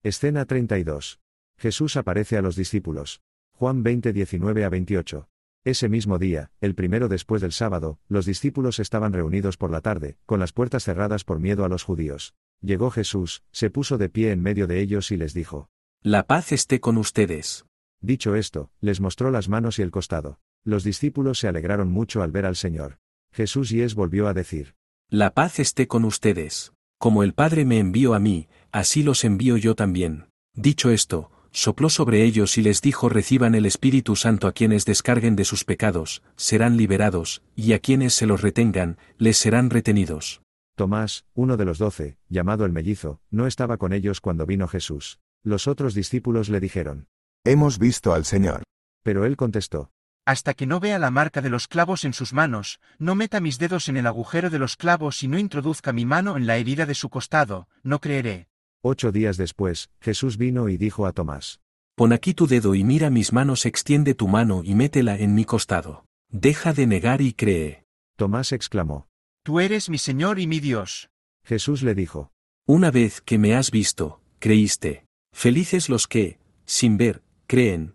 Escena 32. Jesús aparece a los discípulos. Juan 20, 19 a 28. Ese mismo día, el primero después del sábado, los discípulos estaban reunidos por la tarde, con las puertas cerradas por miedo a los judíos. Llegó Jesús, se puso de pie en medio de ellos y les dijo: La paz esté con ustedes. Dicho esto, les mostró las manos y el costado. Los discípulos se alegraron mucho al ver al Señor. Jesús volvió a decir: La paz esté con ustedes. Como el Padre me envió a mí, así los envío yo también. Dicho esto, sopló sobre ellos y les dijo: reciban el Espíritu Santo. A quienes descarguen de sus pecados, serán liberados, y a quienes se los retengan, les serán retenidos. Tomás, uno de los 12, llamado el mellizo, no estaba con ellos cuando vino Jesús. Los otros discípulos le dijeron: Hemos visto al Señor. Pero él contestó: Hasta que no vea la marca de los clavos en sus manos, no meta mis dedos en el agujero de los clavos y no introduzca mi mano en la herida de su costado, no creeré. 8 días después, Jesús vino y dijo a Tomás: Pon aquí tu dedo y mira mis manos, extiende tu mano y métela en mi costado. Deja de negar y cree. Tomás exclamó: Tú eres mi Señor y mi Dios. Jesús le dijo: Una vez que me has visto, creíste. Felices los que, sin ver, creen.